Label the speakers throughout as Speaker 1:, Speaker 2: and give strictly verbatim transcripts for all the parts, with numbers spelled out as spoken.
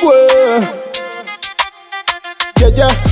Speaker 1: Whoa. Yeah, yeah.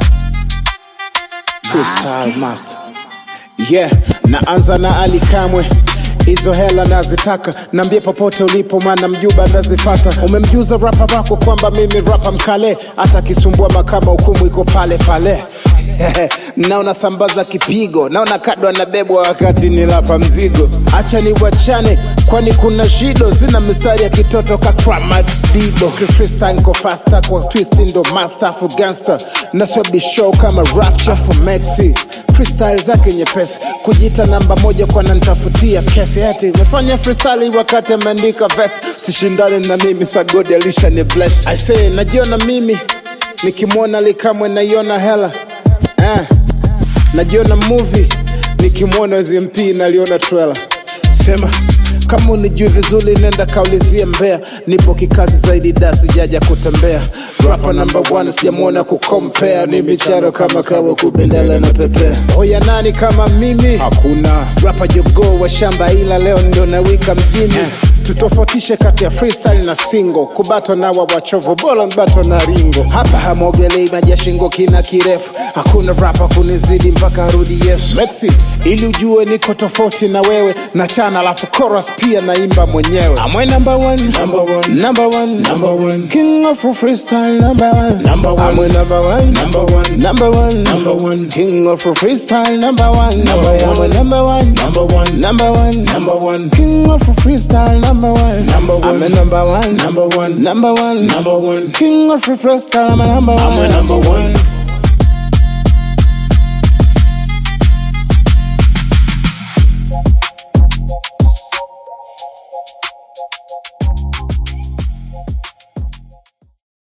Speaker 1: Freestyle master. Yeah, naanza na Ali Kamwe. Izo hela nazitaka, nambie popote ulipo maana mjuba nazifata. Umemjuza rapa wako kwamba mimi rapa mkale, hata kisumbua makama hukumu iko pale pale. Naona sambaza kipigo, naona kadwa na bebwa wakati nilapa mzigo. Acha ni wachane, kwani kuna shido. Sina mistari ya kitoto ka Kramax Bibo. Freestyle niko faster, kwa twist ndo master for gangster. Nasobi show kama rapture for Maxi. Freestyle zake nyepesi, kujita namba moja kwa nantafutia kesi. Hati mefanya freestyle wakati ameandika verse. Usishindane na mimi, sagodi alisha ni bless. I say, najiona mimi nikimwona Ali Kamwe naiona hela. Eh, najiona movie nikimwona Z M P naliona trailer. Sema kama unijui vizuri nenda kaulizie Mbeya. Nipo kikazi zaidi da sijaja kutembea. Rapper number one sijamuona kucompare. Ni bicharo kama kawa kubendela na pepea. Oya nani kama mimi? Hakuna. Rapper jogo wa shamba ila leo ndo nawika mjini. eh. Tutofautishe kati ya freestyle na single. Kubato na wawachovo bolo nbato na ringo. Hapa hamogelei maji ya shingo kina kirefu. Hakuna rapper kunizidi mpaka arudi Yesu. Maxi, ili ujue niko tofauti na wewe. Na chana alafu chorus pia naimba mwenyewe. I'm number one, number one, number one, number one, king of freestyle number one, number one. I'm number one, number one, number one, number one, king of freestyle number one, number one, number one, number one, number one, number one, king of freestyle number one, number one. I'm number one, number one, number one, number one, king of freestyle. I'm a number one, I'm a number one.